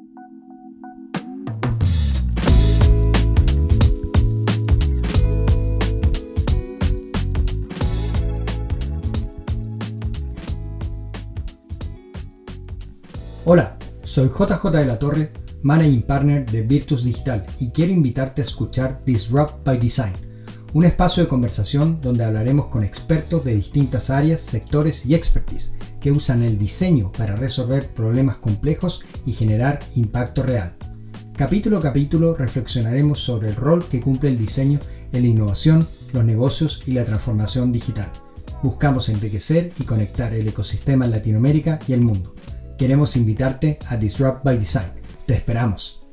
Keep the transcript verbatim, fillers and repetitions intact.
Hola, soy J J de la Torre, Managing Partner de Virtus Digital y quiero invitarte a escuchar Disrupt by Design, un espacio de conversación donde hablaremos con expertos de distintas áreas, sectores y expertise que usan el diseño para resolver problemas complejos y generar impacto real. Capítulo a capítulo reflexionaremos sobre el rol que cumple el diseño en la innovación, los negocios y la transformación digital. Buscamos enriquecer y conectar el ecosistema en Latinoamérica y el mundo. Queremos invitarte a Disrupt by Design. ¡Te esperamos!